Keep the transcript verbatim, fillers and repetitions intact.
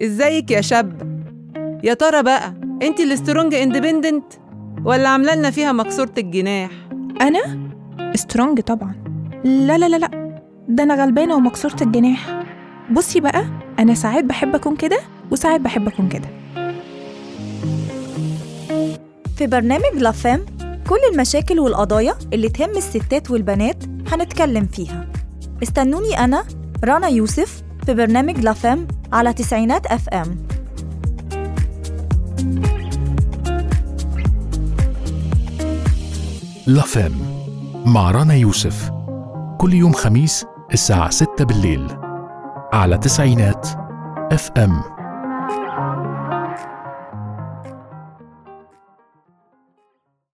ازيك يا شاب؟ يا ترى بقى انت السترونج اندبندنت ولا عامله لنا فيها مكسورة الجناح؟ انا سترونج طبعا. لا لا لا لا، ده انا غلبانه ومكسورة الجناح. بصي بقى، انا ساعات بحب اكون كده وساعات بحب اكون كده. في برنامج لافام كل المشاكل والقضايا اللي تهم الستات والبنات هنتكلم فيها. استنوني أنا رنا يوسف في برنامج لافام على تسعينات أف أم. لافام مع رنا يوسف كل يوم خميس الساعة ستة بالليل على تسعينات أف أم.